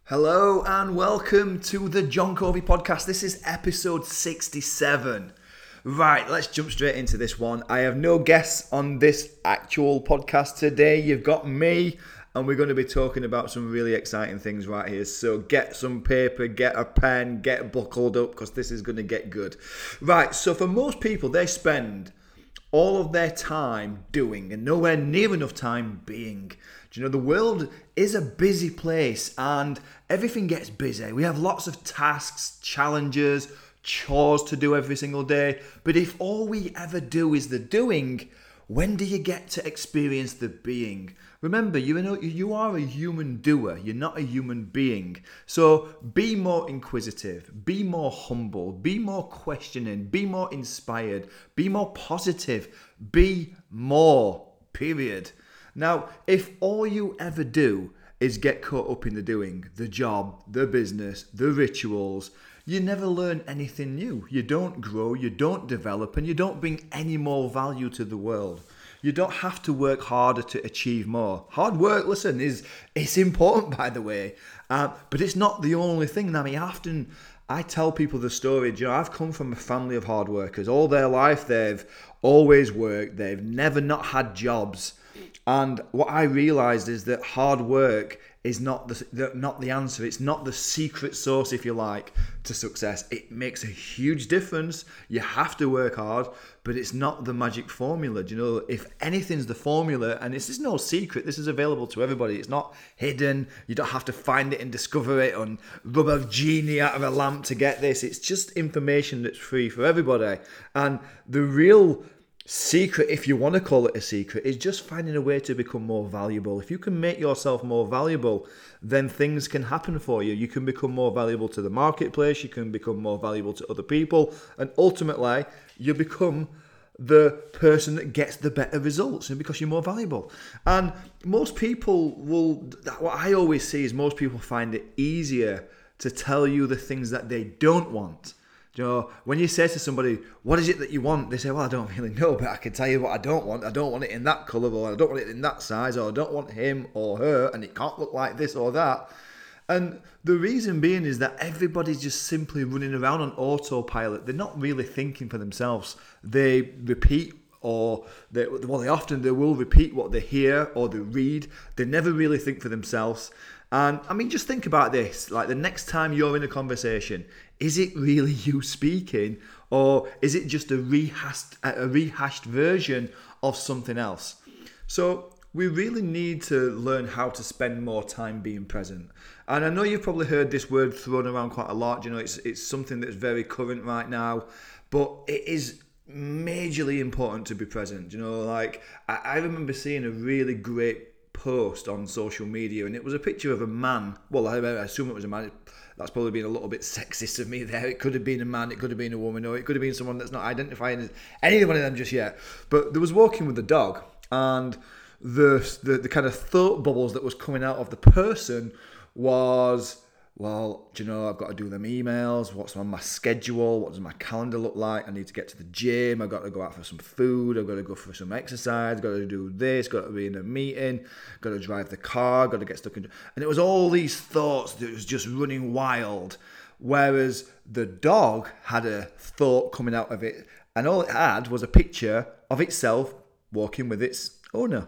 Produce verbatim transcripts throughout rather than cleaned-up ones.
Hello and welcome to the John Covey podcast. This is episode sixty-seven. Right, let's jump straight into this one. I have no guests on this actual podcast today. You've got me, and we're going to be talking about some really exciting things right here. So get some paper, get a pen, get buckled up, because this is going to get good. Right, so for most people, they spend all of their time doing and nowhere near enough time being. Do you know, the world is a busy place and everything gets busy. We have lots of tasks, challenges, chores to do every single day. But if all we ever do is the doing, when do you get to experience the being? Remember, you know, you are a human doer. You're not a human being. So be more inquisitive, be more humble, be more questioning, be more inspired, be more positive, be more, period. Now, if all you ever do is get caught up in the doing, the job, the business, the rituals, you never learn anything new. You don't grow, you don't develop, and you don't bring any more value to the world. You don't have to work harder to achieve more. Hard work, listen, is it's important, by the way, uh, but it's not the only thing. I mean, often I tell people the story. You know, I've come from a family of hard workers. All their life, they've always worked. They've never not had jobs. And what I realized is that hard work is not the, the not the answer. It's not the secret sauce, if you like, to success. It makes a huge difference. You have to work hard, but it's not the magic formula. Do you know, if anything's the formula, and this is no secret, this is available to everybody. It's not hidden. You don't have to find it and discover it and rub a genie out of a lamp to get this. It's just information that's free for everybody. And the real secret, if you want to call it a secret, is just finding a way to become more valuable. If you can make yourself more valuable, then things can happen for you. You can become more valuable to the marketplace, you can become more valuable to other people, and ultimately you become the person that gets the better results, and because you're more valuable. And most people will, what I always see is most people find it easier to tell you the things that they don't want. You know, when you say to somebody, what is it that you want? They say, well, I don't really know, but I can tell you what I don't want. I don't want it in that colour, or I don't want it in that size, or I don't want him or her, and it can't look like this or that. And the reason being is that everybody's just simply running around on autopilot. They're not really thinking for themselves. They repeat or they, well, they often they will repeat what they hear or they read. They never really think for themselves. And I mean, just think about this. Like, the next time you're in a conversation, is it really you speaking, or is it just a rehashed, a rehashed version of something else? So we really need to learn how to spend more time being present. And I know you've probably heard this word thrown around quite a lot. You know, it's it's something that's very current right now, but it is majorly important to be present. You know, like I, I remember seeing a really great post on social media, and it was a picture of a man. Well, I, I assume it was a man. That's probably been a little bit sexist of me there. It could have been a man, it could have been a woman, or it could have been someone that's not identifying as any one of them just yet. But there was walking with the dog, and the, the the kind of thought bubbles that was coming out of the person was, well, do you know, I've got to do them emails, what's on my schedule, what does my calendar look like, I need to get to the gym, I've got to go out for some food, I've got to go for some exercise, got to do this, got to be in a meeting, got to drive the car, got to get stuck in... And it was all these thoughts that was just running wild, whereas the dog had a thought coming out of it, and all it had was a picture of itself walking with its owner.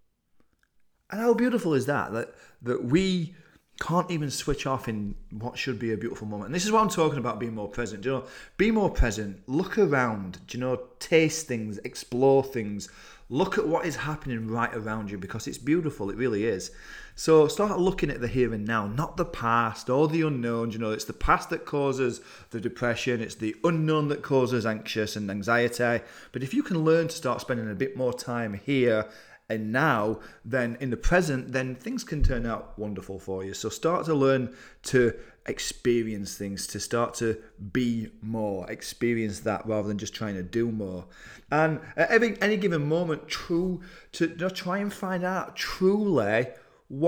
And how beautiful is that, that, that we can't even switch off in what should be a beautiful moment. And this is what I'm talking about, being more present. Do you know, be more present, look around, do you know, taste things, explore things, look at what is happening right around you, because it's beautiful, it really is. So start looking at the here and now, not the past or the unknown. You know, it's the past that causes the depression, it's the unknown that causes anxious and anxiety. But if you can learn to start spending a bit more time here and now, then in the present, then things can turn out wonderful for you. So start to learn to experience things, to start to be more, experience that rather than just trying to do more. And at every, any given moment, true to you know, try and find out truly what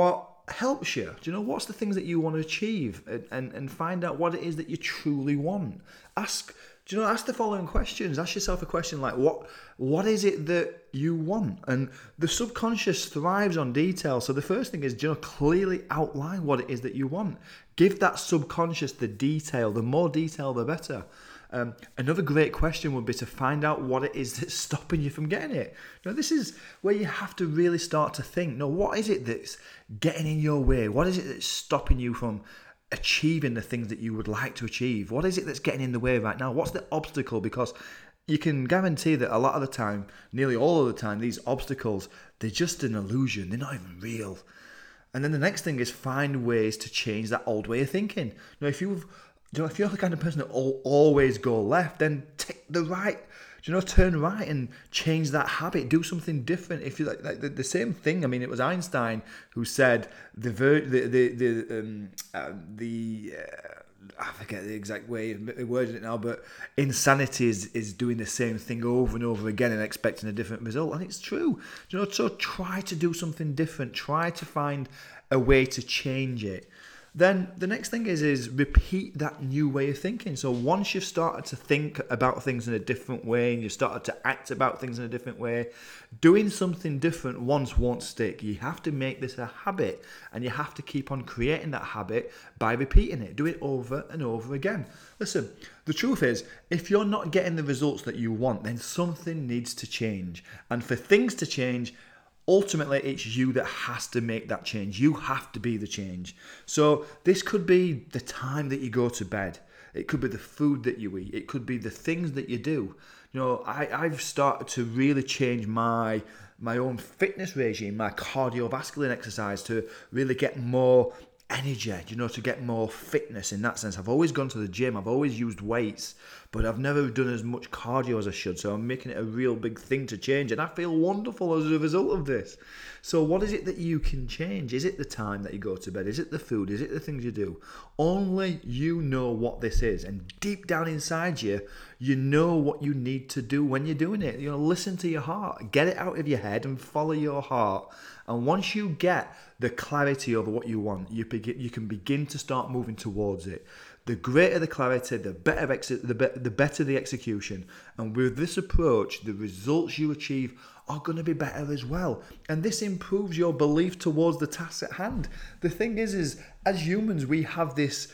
helps you? Do you know what's the things that you want to achieve, and, and, and find out what it is that you truly want? Ask, do you know, ask the following questions. Ask yourself a question like, what what is it that you want? And the subconscious thrives on detail. So the first thing is, do you know, clearly outline what it is that you want. Give that subconscious the detail. The more detail, the better. Um, another great question would be to find out what it is that's stopping you from getting it. Now, this is where you have to really start to think, no, what is it that's getting in your way? What is it that's stopping you from achieving the things that you would like to achieve? What is it that's getting in the way right now? What's the obstacle? Because you can guarantee that a lot of the time, nearly all of the time, these obstacles, they're just an illusion. They're not even real. And then the next thing is find ways to change that old way of thinking. Now, if you've You know, if you're the kind of person that will always go left, then take the right. You know, turn right and change that habit. Do something different. If you like, like the, the same thing. I mean, it was Einstein who said the ver- the the the um, uh, the uh, I forget the exact way of wording it now, but insanity is is doing the same thing over and over again and expecting a different result. And it's true. You know, so try to do something different. Try to find a way to change it. Then the next thing is is repeat that new way of thinking. So once you've started to think about things in a different way and you've started to act about things in a different way, doing something different once won't stick. You have to make this a habit, and you have to keep on creating that habit by repeating it. Do it over and over again. Listen, the truth is, if you're not getting the results that you want, then something needs to change. And for things to change, ultimately, it's you that has to make that change. You have to be the change. So this could be the time that you go to bed. It could be the food that you eat. It could be the things that you do. You know, I, I've started to really change my my own fitness regime, my cardiovascular exercise to really get more energy, you know, to get more fitness in that sense. I've always gone to the gym. I've always used weights, but I've never done as much cardio as I should. So I'm making it a real big thing to change, and I feel wonderful as a result of this. So what is it that you can change? Is it the time that you go to bed? Is it the food? Is it the things you do? Only you know what this is, and deep down inside you, you know what you need to do when you're doing it. You know, listen to your heart, get it out of your head, and follow your heart. And once you get the clarity over what you want, you begin, you can begin to start moving towards it. The greater the clarity, the better ex- the, be- the better the execution. And with this approach, the results you achieve are going to be better as well. And this improves your belief towards the task at hand. The thing is, is as humans, we have this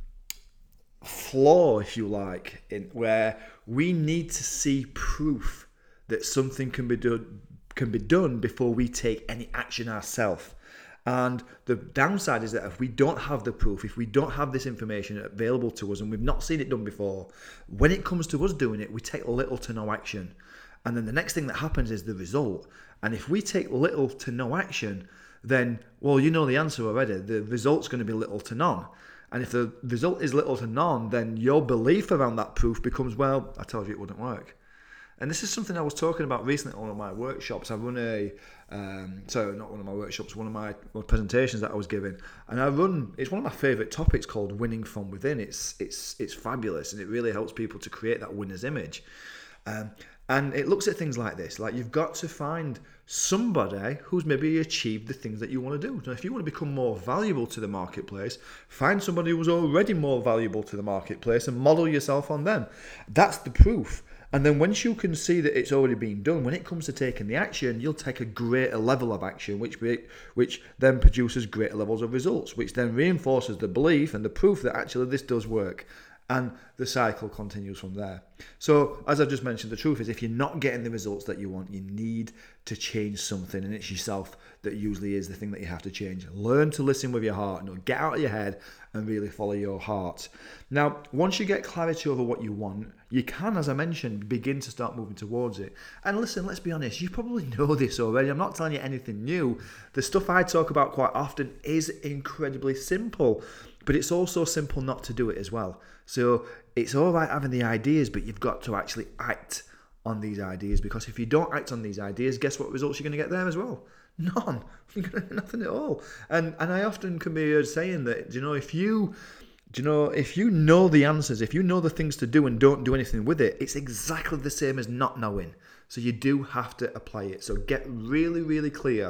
flaw, if you like, in where we need to see proof that something can be done can be done before we take any action ourselves. And the downside is that if we don't have the proof, if we don't have this information available to us and we've not seen it done before, when it comes to us doing it, we take little to no action. And then the next thing that happens is the result. And if we take little to no action, then, well, you know the answer already. The result's going to be little to none. And if the result is little to none, then your belief around that proof becomes, well, I told you it wouldn't work. And this is something I was talking about recently at one of my workshops. I run a, um, sorry, not one of my workshops, one of my presentations that I was giving. And I run, it's one of my favourite topics called Winning From Within. It's it's it's fabulous, and it really helps people to create that winner's image. Um, and it looks at things like this, like you've got to find somebody who's maybe achieved the things that you want to do. So if you want to become more valuable to the marketplace, find somebody who's already more valuable to the marketplace and model yourself on them. That's the proof. And then once you can see that it's already been done, when it comes to taking the action, you'll take a greater level of action, which which then produces greater levels of results, which then reinforces the belief and the proof that actually this does work. And the cycle continues from there. So, as I've just mentioned, the truth is if you're not getting the results that you want, you need to change something, and it's yourself that usually is the thing that you have to change. Learn to listen with your heart. No, get out of your head and really follow your heart. Now, once you get clarity over what you want, you can, as I mentioned, begin to start moving towards it. And listen, let's be honest, you probably know this already. I'm not telling you anything new. The stuff I talk about quite often is incredibly simple, but it's also simple not to do it as well. So it's all right having the ideas, but you've got to actually act on these ideas, because if you don't act on these ideas, guess what results you're going to get there as well? None. You're going to get nothing at all. And and I often can be heard saying that, you know, if you, do you know, if you know the answers, if you know the things to do and don't do anything with it, it's exactly the same as not knowing. So you do have to apply it. So get really, really clear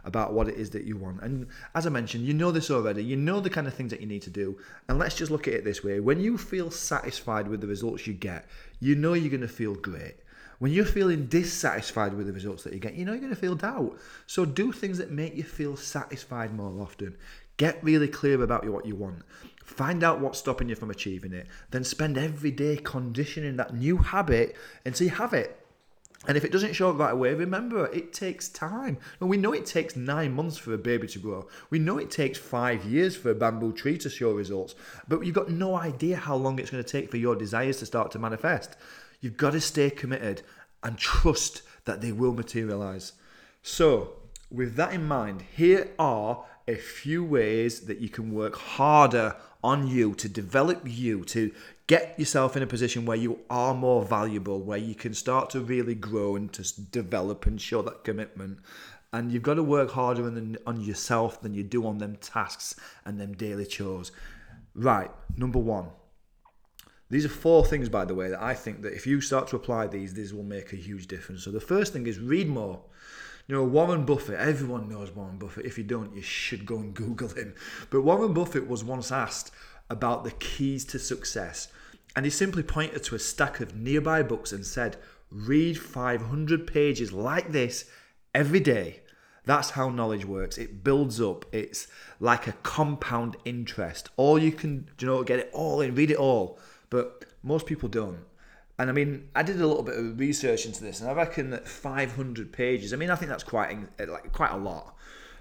about what it is that you want. And as I mentioned, you know this already. You know the kind of things that you need to do. And let's just look at it this way. When you feel satisfied with the results you get, you know you're going to feel great. When you're feeling dissatisfied with the results that you get, you know you're going to feel doubt. So do things that make you feel satisfied more often. Get really clear about what you want. Find out what's stopping you from achieving it. Then spend every day conditioning that new habit until you have it. And if it doesn't show up right away, remember, it takes time. And we know it takes nine months for a baby to grow. We know it takes five years for a bamboo tree to show results. But you've got no idea how long it's going to take for your desires to start to manifest. You've got to stay committed and trust that they will materialize. So, with that in mind, here are a few ways that you can work harder on you to develop you, to get yourself in a position where you are more valuable, where you can start to really grow and to develop and show that commitment. And you've got to work harder on, on yourself than you do on them tasks and them daily chores. Right, number one. These are four things, by the way, that I think that if you start to apply these, these will make a huge difference. So the first thing is read more. You know, Warren Buffett, everyone knows Warren Buffett. If you don't, you should go and Google him. But Warren Buffett was once asked about the keys to success. And he simply pointed to a stack of nearby books and said, read five hundred pages like this every day. That's how knowledge works. It builds up. It's like a compound interest. All you can, you know, get it all in, read it all. But most people don't. And I mean, I did a little bit of research into this, and I reckon that five hundred pages, I mean, I think that's quite like quite a lot.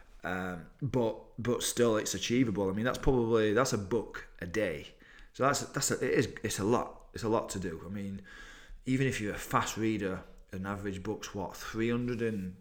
Um, but but still, it's achievable. I mean, that's probably, that's a book a day. So that's, that's a, it is, it's a lot. It's a lot to do. I mean, even if you're a fast reader, an average book's what, three hundred and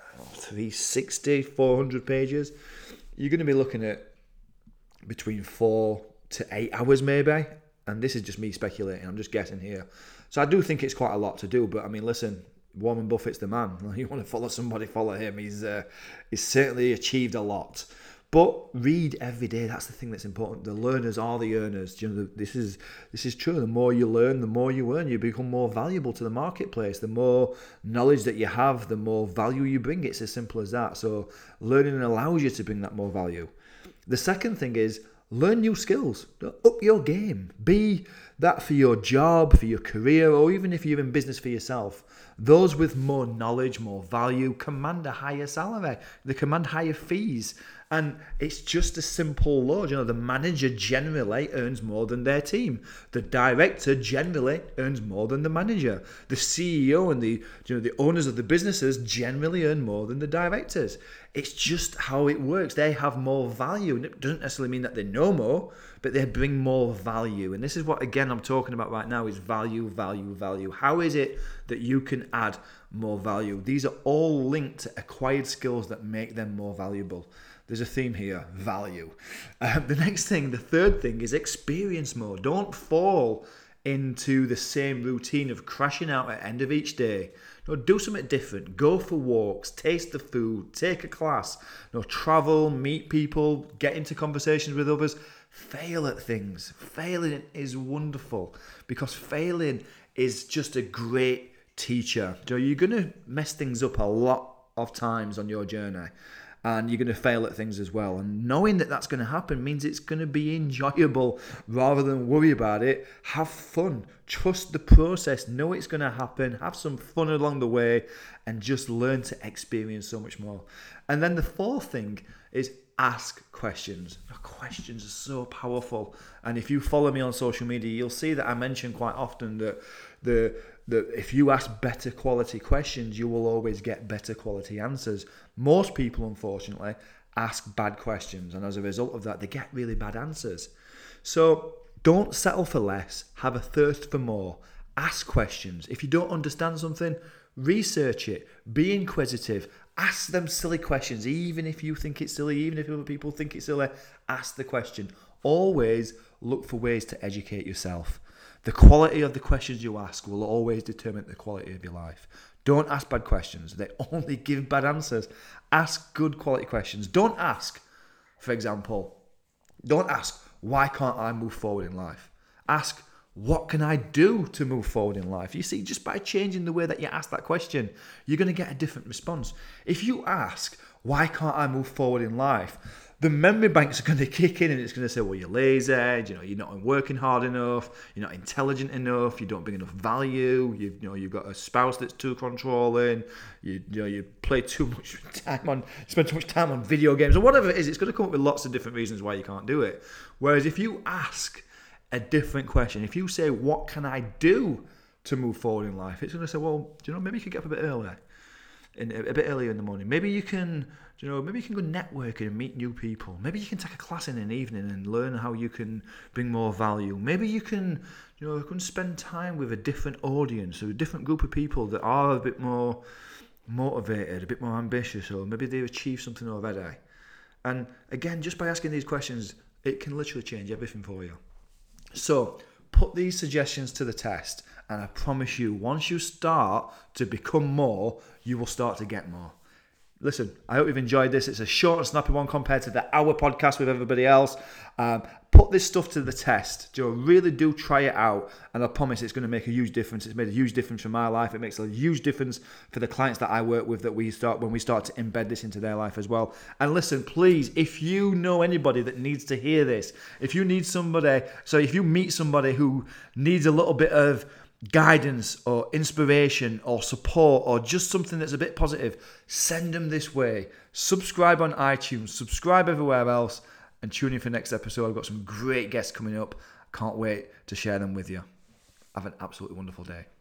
three sixty, four hundred pages. You're going to be looking at between four to eight hours maybe. And this is just me speculating. I'm just guessing here. So I do think it's quite a lot to do. But I mean, listen, Warren Buffett's the man. You want to follow somebody, follow him. He's uh, he's certainly achieved a lot. But read every day. That's the thing that's important. The learners are the earners. You know, this is this is true. The more you learn, the more you earn. You become more valuable to the marketplace. The more knowledge that you have, the more value you bring. It's as simple as that. So learning allows you to bring that more value. The second thing is, learn new skills. Up your game. Be that for your job, for your career, or even if you're in business for yourself. Those with more knowledge, more value, command a higher salary. They command higher fees. And it's just a simple law. You know, the manager generally earns more than their team. The director generally earns more than the manager. The C E O and the, you know, the owners of the businesses generally earn more than the directors. It's just how it works. They have more value. And it doesn't necessarily mean that they know more, but they bring more value. And this is what, again, I'm talking about right now is value, value, value. How is it that you can add more value? These are all linked to acquired skills that make them more valuable. There's a theme here, value. Um, the next thing, the third thing is experience more. Don't fall into the same routine of crashing out at the end of each day. No, do something different. Go for walks, taste the food, take a class, no, travel, meet people, get into conversations with others. Fail at things. Failing is wonderful because failing is just a great teacher. So you're going to mess things up a lot of times on your journey. And you're going to fail at things as well. And knowing that that's going to happen means it's going to be enjoyable rather than worry about it. Have fun. Trust the process. Know it's going to happen. Have some fun along the way and just learn to experience so much more. And then the fourth thing is ask questions. Questions are so powerful. And if you follow me on social media, you'll see that I mention quite often that the that if you ask better quality questions, you will always get better quality answers. Most people, unfortunately, ask bad questions, and as a result of that, they get really bad answers. So don't settle for less. Have a thirst for more. Ask questions. If you don't understand something, research it. Be inquisitive. Ask them silly questions, even if you think it's silly, even if other people think it's silly. Ask the question. Always look for ways to educate yourself. The quality of the questions you ask will always determine the quality of your life. Don't ask bad questions. They only give bad answers. Ask good quality questions. Don't ask, for example, don't ask, why can't I move forward in life? Ask, what can I do to move forward in life? You see, just by changing the way that you ask that question, you're going to get a different response. If you ask, why can't I move forward in life? The memory banks are going to kick in and it's going to say, well, you're lazy, you know, you're not working hard enough, you're not intelligent enough, you don't bring enough value, you, you know, you've got a spouse that's too controlling, you, you know, you play too much time on, spend too much time on video games, or whatever it is. It's going to come up with lots of different reasons why you can't do it. Whereas if you ask a different question, if you say, what can I do to move forward in life? It's going to say, well, do you know, maybe you could get up a bit earlier. In, a bit earlier in the morning. Maybe you can, you know, maybe you can go networking and meet new people. Maybe you can take a class in an evening and learn how you can bring more value. Maybe you can, you know, you can spend time with a different audience, or a different group of people that are a bit more motivated, a bit more ambitious, or maybe they've achieved something already. And again, just by asking these questions, it can literally change everything for you. So put these suggestions to the test, and I promise you, once you start to become more, you will start to get more. Listen, I hope you've enjoyed this. It's a short and snappy one compared to the hour podcast with everybody else. Um, put this stuff to the test. You know, really do try it out, and I promise it's going to make a huge difference. It's made a huge difference for my life. It makes a huge difference for the clients that I work with, that we start when we start to embed this into their life as well. And listen, please, if you know anybody that needs to hear this, if you need somebody, so if you meet somebody who needs a little bit of guidance or inspiration or support, or just something that's a bit positive, send them this way. Subscribe on iTunes, subscribe everywhere else, and tune in for next episode. I've got some great guests coming up. Can't wait to share them with you. Have an absolutely wonderful day.